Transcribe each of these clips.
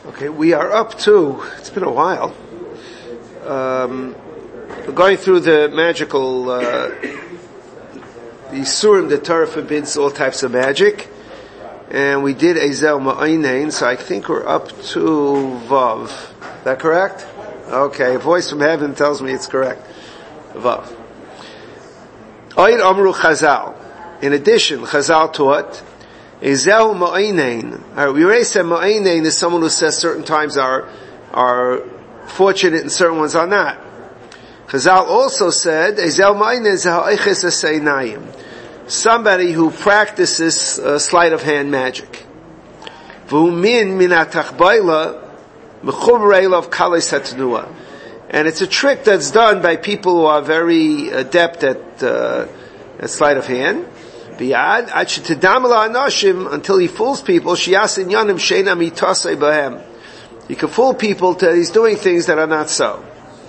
Okay, we are up to, it's been a while, we're going through the magical, the Isurim, the Torah forbids all types of magic, and we did Ezel Ma'aynein, so I think we're up to Vav. Is that correct? Okay, a voice from heaven tells me it's correct. Vav. Oid Amru Chazal. In addition, Chazal taught, Ezel Ma'aynein. We already said Ma'aynein is someone who says certain times are fortunate and certain ones are not. Chazal also said, Ezel Ma'aynein is ha'eiches aseinayim. Somebody who practices sleight of hand magic. V'umin min ha'tachbayla mechuvrei of kalis hatnua. And it's a trick that's done by people who are very adept at sleight of hand. Until he fools people, he can fool people till he's doing things that are not so.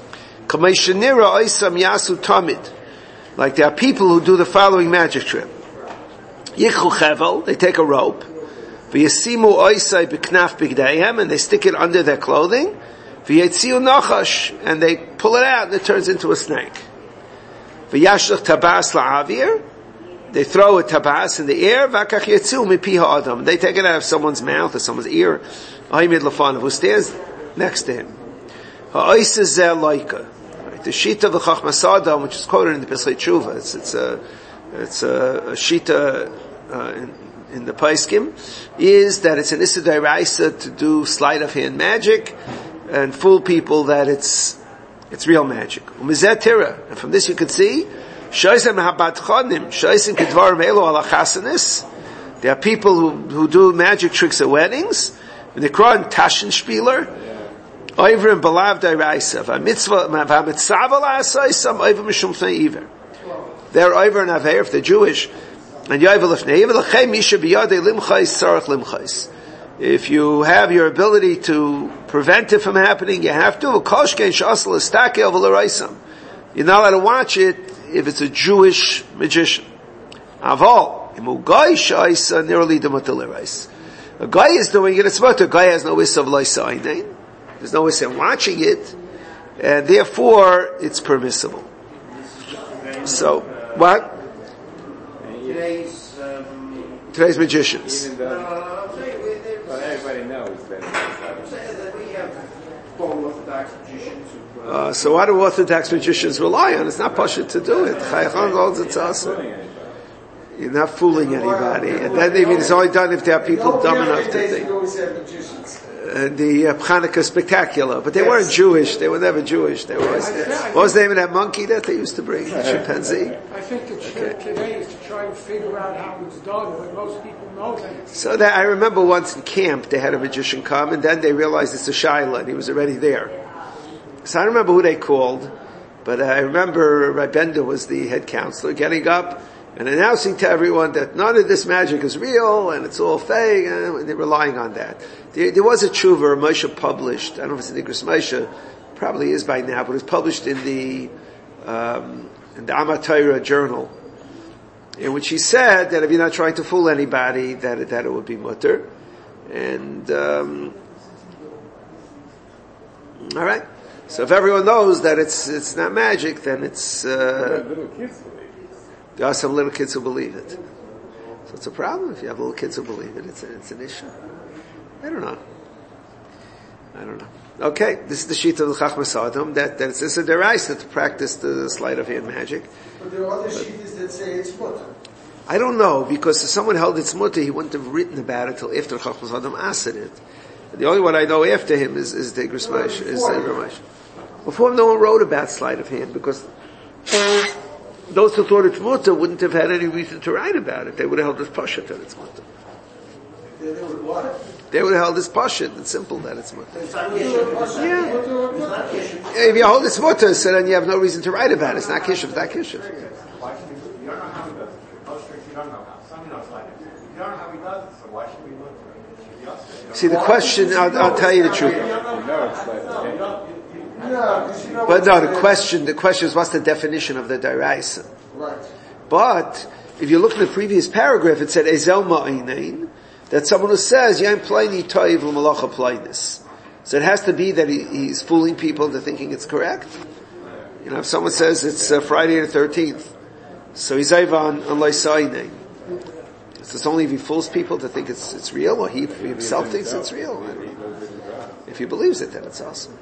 Like there are people who do the following magic trick. They take a rope, and they stick it under their clothing, and they pull it out and it turns into a snake. They throw a tabas in the air, they take it out of someone's mouth or someone's ear, who stands next to him. The Shita of the Chachmas Adam, which is quoted in the Pesach Tshuva, it's a Shita in the Paiskim, is that it's an Issa D'Oraisa to do sleight of hand magic and fool people that it's real magic. And from this you can see, there are people who do magic tricks at weddings, and they call it Taschenspieler, over and belav d'oraisa. They're over and aver if they're Jewish. And if you have your ability to prevent it from happening, you have to. You're not allowed to watch it if it's a Jewish magician. A guy is doing it, it's about a guy has no issa of loisainain. There's no issa in watching it, and therefore it's permissible. So, what? Today's magicians. Everybody knows that we have Orthodox magicians. So what do Orthodox magicians rely on? It's not pashut to do it. Chayachon holds it's awesome. You're not fooling anybody. And then they mean it's only done if there are people dumb enough to think. And the Hanukkah spectacular. But they weren't Jewish. They were never Jewish. They were, what was the name of that monkey that they used to bring? The chimpanzee? I think the trick today is to try to figure out how it's done, but most people know that. So that I remember once in camp they had a magician come, and then they realized it's a shaila, and he was already there. So I don't remember who they called, but I remember Rabbi Bender was the head counselor getting up and announcing to everyone that none of this magic is real and it's all fake, and they're relying on that. There was a tshuva Moshe published, I don't know if it's in the Igros Moshe, probably is by now, but it was published in the Amatayra journal, in which he said that if you're not trying to fool anybody, that it would be mutter. And, alright. So if everyone knows that it's not magic, then it's, there are some little kids who believe it. So it's a problem if you have little kids who believe it. It's an issue. I don't know. Okay, this is the sheet of the Chachmas Adam, that it's a deraisa to practice the sleight of hand magic. But there are other sheets that say it's mutter. I don't know, because if someone held it's mutter, he wouldn't have written about it till after Chachmas Adam asked it. The only one I know after him is the Igros Moshe, is the Ramesh. Before him, no one wrote about sleight of hand, because those who thought it's mutter wouldn't have had any reason to write about it. They would have held this pashut that it's mutter. They would what? They would have held this pashut. It's simple that it's mutter. It's not kishuv. Yeah. If you hold this mutter, so then you have no reason to write about it. It's not kishuv. It's not kishuv. You don't know how he does it. Most tricks you don't know how. Some you know it's like it. You don't know how he does it, so why should we look for it? See, the question, I'll tell you the truth. But no, the question is what's the definition of the deraisa? Right. But if you look at the previous paragraph, it said Ezel Ma'aynein, that someone who says Yom Pliny Toiv L'Malacha Plainis. So it has to be that he's fooling people into thinking it's correct. You know, if someone says it's Friday the 13th, so he's over on Loisaine. So it's only if he fools people to think it's real, or he himself thinks it's real. If he believes it, then it's awesome.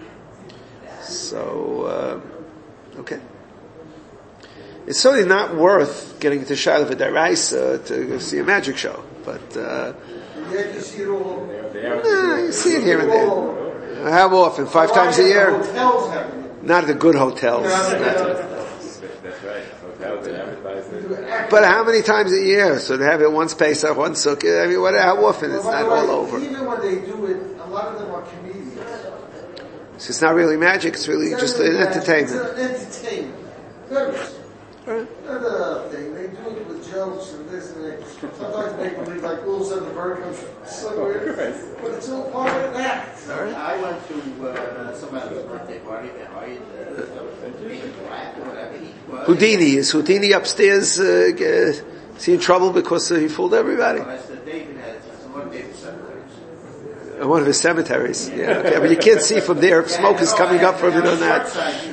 So, okay. It's certainly not worth getting into Shaila V'Daraisa to see a magic show, but you see it here and there. How often? 5 times a year? Not the good hotels. That's right. Hotels and advertising. But how many times a year? So to have it once Pesach, once Sukkot, I mean, how often? It's not all over. Even when they do it, a lot of them are comedians. So it's not really magic, it's really just an entertainment. It's an entertainment. Another thing, they do it with jokes and this and that. Sometimes make believe like all of a sudden the bird comes somewhere. But it's all part of that. I went to somebody's birthday party and I black or whatever he was. Houdini. Is Houdini upstairs is he in trouble because he fooled everybody? I said David had one of David's cemeteries. One of his cemeteries. Yeah, okay. But you can't see from there if smoke is coming up from it or not.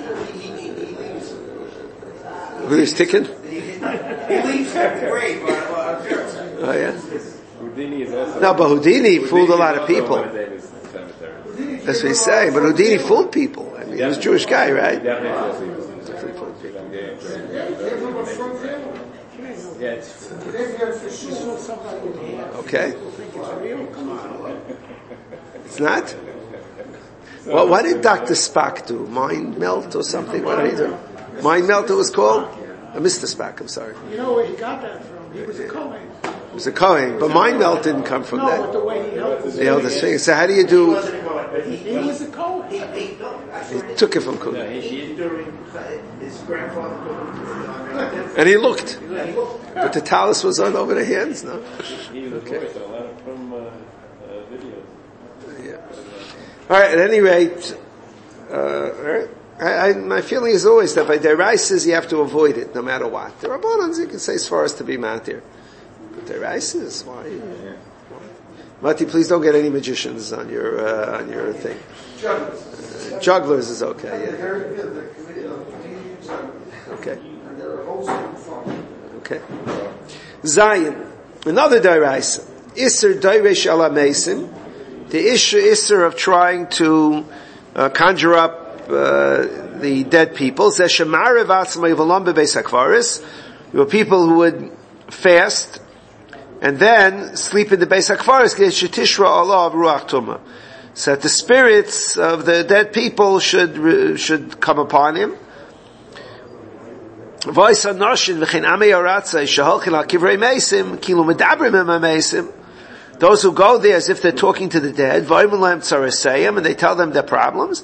Who's ticking? He leaves the grave on Jerry's. Oh yeah. Houdini is also. No, but Houdini fooled a lot of people. One of David's cemeteries. That's what he's saying. But Houdini fooled people. I mean, he was a Jewish guy, right? Definitely fooled people. Yeah, Okay. It's not? Well, what did Dr. Spock do? Mind melt or something? What did he do? Mind melt it was called? Mr. Spock, I'm sorry. You know where he got that from? He was a Kohen. It was a Kohen, but mind melt didn't come from No, but that. the way he held his He held his finger. So how do you do? He was a Kohen. He took it from Kohen. His grandfather. And he looked. But the talus was on over the hands, no? he was a voice on a lot of from videos. Yeah. Alright, at any rate, alright. My feeling is always that by deraises you have to avoid it, no matter what. There are bonans you can say as far as to be matir. But deraises, why? Mati, please don't get any magicians on your thing. Jugglers is okay, yeah. Okay. Okay. Zion. Another deraisa. Isser dairesh ala mesim. The isser of trying to conjure up the dead people. There were people who would fast and then sleep in the Beis HaKvaris so that the spirits of the dead people should come upon him. Those who go there as if they're talking to the dead, and they tell them their problems.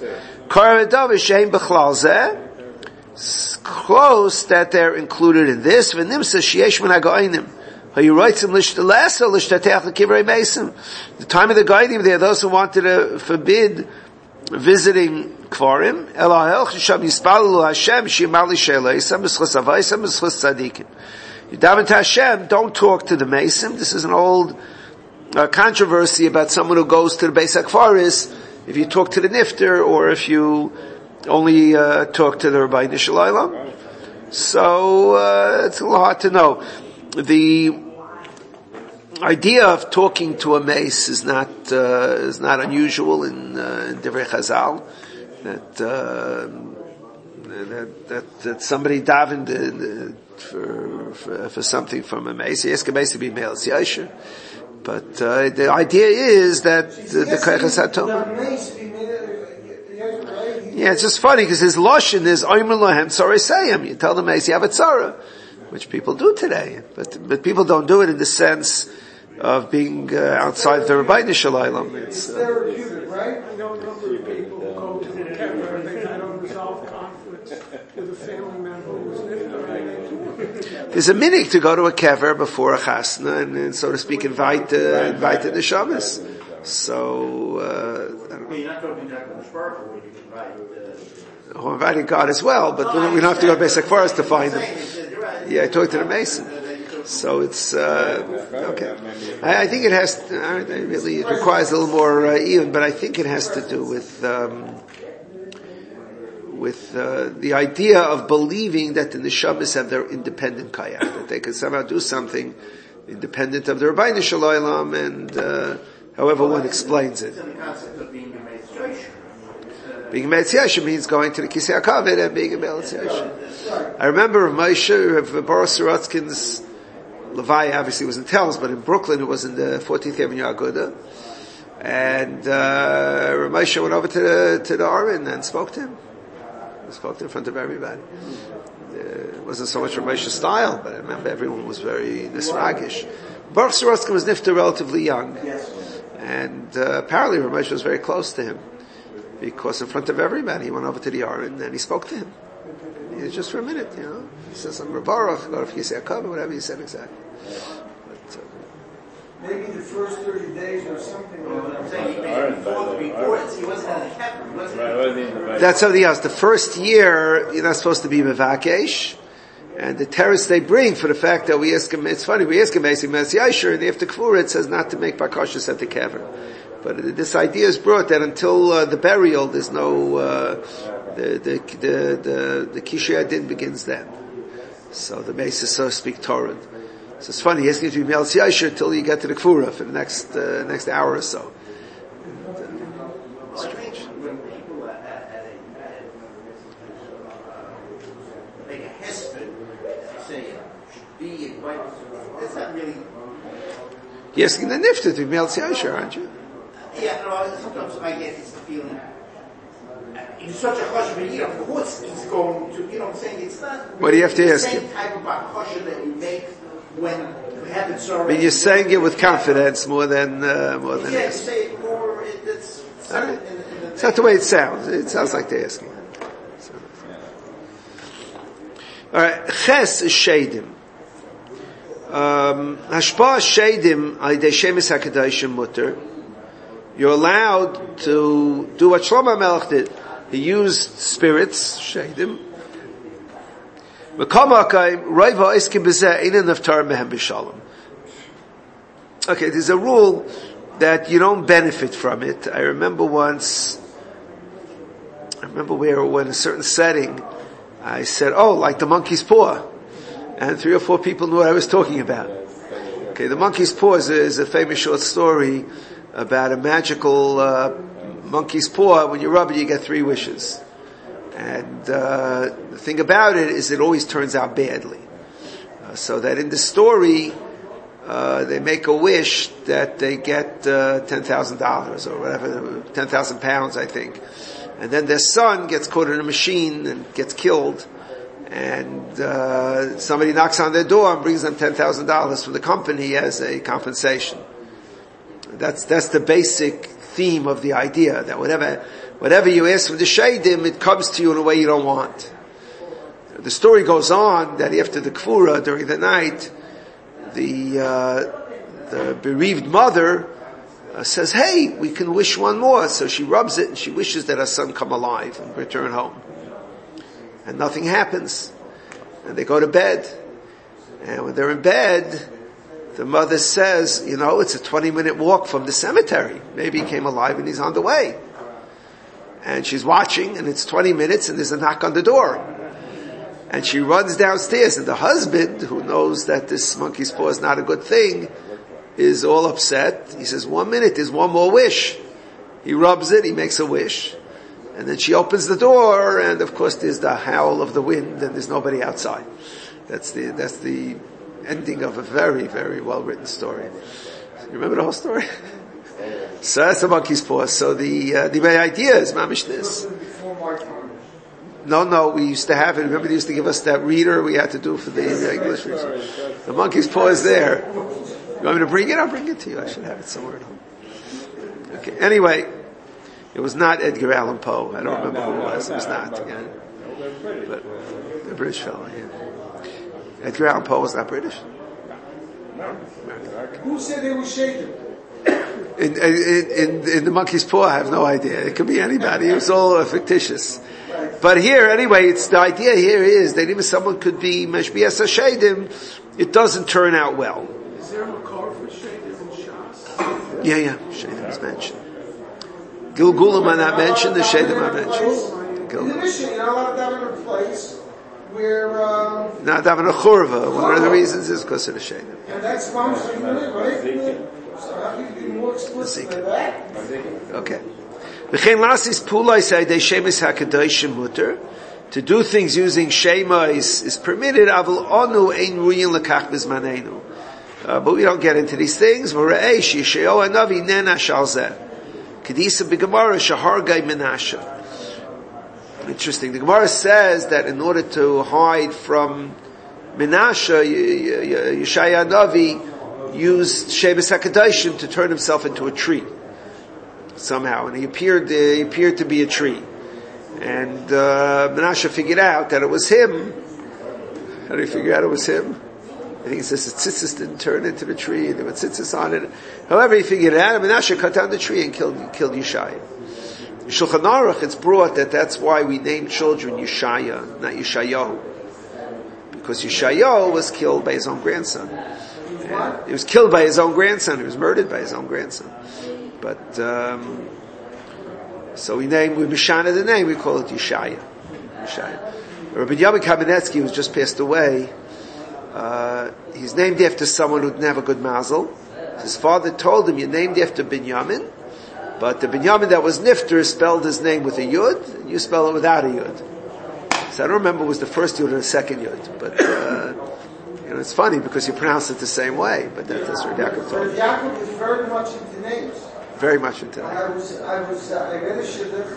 Close that they're included in this. The time of the Goyim, there are those who wanted to forbid visiting Kvarim. Don't talk to the Mason. This is an old controversy about someone who goes to the Beis HaKvaris, if you talk to the Nifter, or if you only talk to the Rabbi Nishalaylam. So it's a little hard to know. The idea of talking to a mace is not unusual in Divrei Chazal. That somebody davened for something from a mace. He asked a mace to be male Yasher. But the idea is that the Koyach had told him. Yeah, it's just funny because his lashon is Omer Lohem Tzara Sayim. You tell the mace you have a tzara, which people do today, but people don't do it in the sense of being outside the Rabbi Nishalaylam. It's therapeutic, right? I know a number of people who go to the kever and they've had unresolved conflicts with a family member who was niftar and they do it. There's a minhag to go to a kever before a chasna and so to speak, invite the shabbos. So, I don't know. You're not talking to the Sparkle when you invite I'm inviting God as well, but we don't have to go to Beis HaKvaris to find him. Yeah, I talked to the Mason. So it's okay. I think it has. Really, it requires a little more even, but I think it has to do with the idea of believing that the neshamas have their independent kayach, that they can somehow do something independent of the Rabbeinu Shalom, and however one explains it. It's in the concept of being a Meitz Being a Meitz Yesha means going to the Kisei HaKavod and being a Meitz Yesha. I remember Moshe, Boris Sorotskin's Levi obviously was in Telz, but in Brooklyn it was in the 14th Avenue Aguda. And Moshe went over to the Aron and spoke to him. He spoke to him in front of everybody. It wasn't so much Ramesh's style, but I remember everyone was very nisragish. Baruch Sorotskin was nifter relatively young. And apparently Ramesh was very close to him. Because in front of everybody, he went over to the Aron and he spoke to him. Just for a minute, He says, I'm Baruch, go to Kisei HaKavod, whatever he said exactly. But, maybe the first 30 days or something. I'm saying before he wasn't in the capital. That's something else. The first year, you're not supposed to be Mevakesh. And the terrorists they bring for the fact that we ask him, it's funny, we ask him basically, Mes Yasher, and after Kfura it says not to make Bakashas at the Kever. But this idea is brought that until the burial, there's no, the Kishrei Adin begins then. So the Mesis, so to speak, Torah. So it's funny, he's going to be Mes Yasher until you get to the Kfura for the next hour or so. And, strange. When people make a hesped, say, should be invited, it's not really. You're asking the Nifta to be Mes Yasher, aren't you? Yeah, no, sometimes I get it's the feeling. It's such a chashuv year. Of course, he's going to. You know what I'm saying? It's not. What do you have to ask him? The same type of chashuv that you make when you have it. I mean, you're saying it with confidence more than. Yeah, you say it more. It's. All right. It's not the way it sounds. It sounds like they're asking. All right, ches is sheidim. Hashpah sheidim al yedei shemis hakadoshim mutter. You're allowed to do what Shlomo HaMelech did. He used spirits, sheidim. Okay, there's a rule that you don't benefit from it. I remember once, we were in a certain setting, I said, like the monkey's paw. And 3 or 4 people knew what I was talking about. Okay, the monkey's paw is a famous short story about a magical monkey's paw. When you rub it, you get 3 wishes. And the thing about it is it always turns out badly. So that in the story, they make a wish that they get $10,000 or whatever, 10,000 pounds, I think. And then their son gets caught in a machine and gets killed. And somebody knocks on their door and brings them $10,000 from the company as a compensation. That's the basic theme of the idea, that whatever you ask from the sheidim, it comes to you in a way you don't want. The story goes on that after the kfura, during the night, the bereaved mother says, hey, we can wish one more. So she rubs it and she wishes that her son come alive and return home. And nothing happens. And they go to bed. And when they're in bed, the mother says, it's a 20-minute walk from the cemetery. Maybe he came alive and he's on the way. And she's watching, and it's 20 minutes, and there's a knock on the door. And she runs downstairs, and the husband, who knows that this monkey's paw is not a good thing, is all upset. He says, 1 minute, there's one more wish. He rubs it, he makes a wish. And then she opens the door, and of course there's the howl of the wind, and there's nobody outside. That's the ending of a very, very well-written story. You remember the whole story? So that's the monkey's paw. So the idea is mamish this. No, we used to have it. Remember they used to give us that reader we had to do for the English reader. The monkey's paw is there. You want me to bring it? I'll bring it to you. I should have it somewhere at home. Okay, anyway, it was not Edgar Allan Poe. I don't remember who it was. It was not. Yeah. But the British fellow, yeah. Edgar Allan Poe was not British. Who said they were shaken? In the monkey's paw, I have no idea. It could be anybody. It was all fictitious. But here, anyway, it's the idea here is that even someone could be Meshbias HaShedim, it doesn't turn out well. Is there a makor for Shedim in Shas? Yeah, Shedim is mentioned. Gilgulim are not mentioned, the Shedim are mentioned. In the Mishnah, you're not allowed to daven in a place where, not daven a churva. One of the reasons is because of the Shedim. and that's Mam's right? So how can you be more explicit than that? Okay. V'chein lasis pulai saydei shemis hakadoshim muter. To do things using shema is permitted. Avol onu ein ruyin lekach bizmanenu. But we don't get into these things. V're'ei shisheo anavi nena shalzeh. Kedisa b'gemara shahargai menashe. Interesting. The Gemara says that in order to hide from Menashe, Yeshaya Navi used Shemus HaKadoshim to turn himself into a tree. Somehow. And he appeared to be a tree. And Menashe figured out that it was him. How did he figure out it was him? I think it says that tzitzis didn't turn into the tree, there were tzitzis on it. However, he figured it out, and Menashe cut down the tree and killed Yeshaya. In Shulchan Aruch, it's brought that's why we name children Yeshaya, not Yeshayahu. Because Yeshayahu was killed by his own grandson. And he was killed by his own grandson, he was murdered by his own grandson. But, so we Mishana the name, we call it Yeshaya. Rabbi Yamin Kamenetsky, who's just passed away, he's named after someone who didn't have a good mazel. His father told him, you're named after Binyamin, but the Binyamin that was Nifter spelled his name with a Yud, and you spell it without a Yud. So I don't remember it was the first Yud or the second Yud, but, it's funny because you pronounce it the same way, but that's what Yaakov told me. Yaakov is very much into names. Very much into names. I read a shidduch,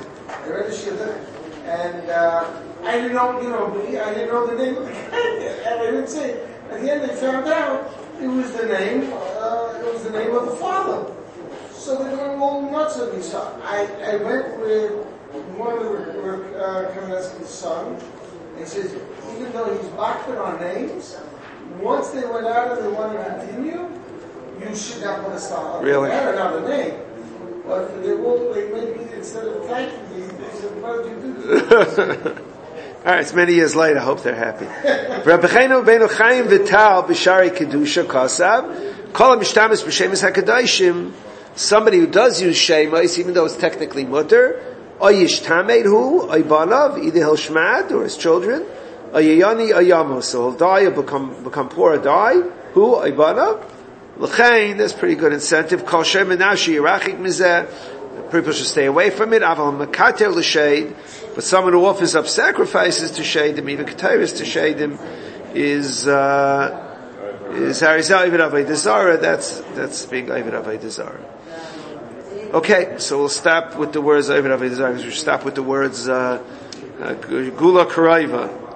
and I didn't know, I didn't know the name of the guy, and I didn't say it. At the end they found out it was the name of the father. So they were all nuts of me. So I went with one of the Kamenetsky's sons, and he says, even though he's backward on names, once they went out and they wanted to continue, you should not put a star. Really? They had another name. But they made me, instead of thanking me, they said, why did you do this? All right, it's many years later. I hope they're happy. Rabbi Chaim Benu Chaim Vital B'Shari Kedusha Kasav Kol HaMishtamis B'Shemus HaKadoshim. Somebody who does use Shemos, even though it's technically mutter, or Yishtamed Hu, or Banav, either he'll shmad or his children, or Yayani or Yamos, so he'll die or become poor or die. Who or Banav? L'chein, that's pretty good incentive. Kol Shem Menashi Yerachik Mizeh. People should stay away from it. Aval Makater L'Shed. But someone who offers up sacrifices to Shedim, even Ketairis to Shedim, is Harizal Ovid Avodah Zarah. That's being Ovid Avodah Zarah. Okay, so we'll stop with the words Ovid Avodah Zarah, because we should stop with the words Gula Karaiva.